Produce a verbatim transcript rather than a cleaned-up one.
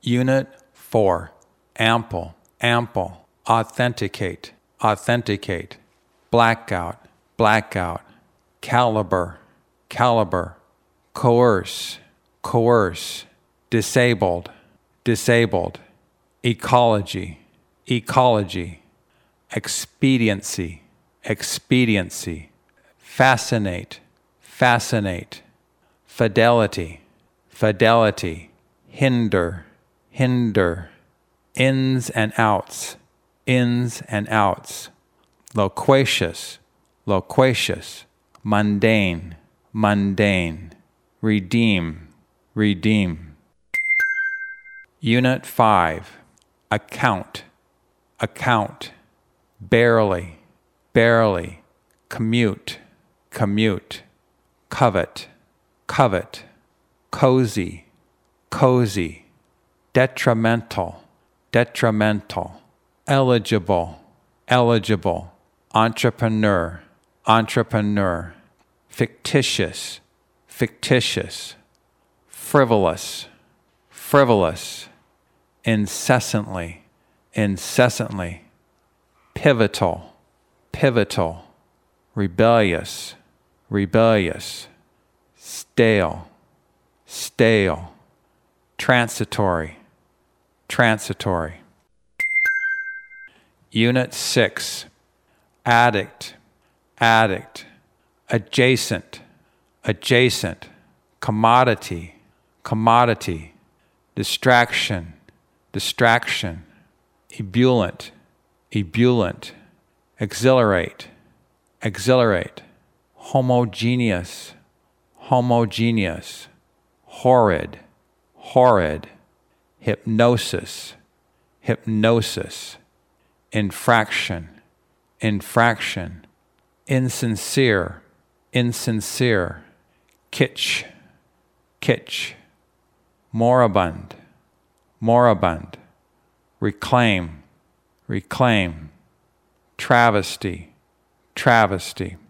Unit four. Ample, ample. Authenticate, authenticate. Blackout, blackout. Caliber, caliber. Coerce, coerce. Disabled, disabled. Ecology, ecology. Expediency, expediency. Fascinate, fascinate. Fidelity, fidelity. Hinder, hinder. Ins and outs, ins and outs. Loquacious, loquacious. Mundane, mundane. Redeem, redeem. Unit five. Account, account. Barely, barely. Commute, commute. Covet, covet. Cozy, cozy. Detrimental, detrimental. Eligible, eligible. Entrepreneur, entrepreneur. Fictitious, fictitious. Frivolous, frivolous. Incessantly, incessantly. Pivotal, pivotal. Rebellious, rebellious. Stale, stale. Transitory, transitory. Unit six. Addict, addict. Adjacent, adjacent. Commodity, commodity. Distraction, distraction. Ebullient, ebullient. Exhilarate, exhilarate. Homogeneous, homogeneous. Horrid, horrid. Hypnosis, hypnosis. Infraction, infraction. Insincere, insincere. Kitsch, kitsch. Moribund, moribund. Reclaim, reclaim. Travesty, travesty.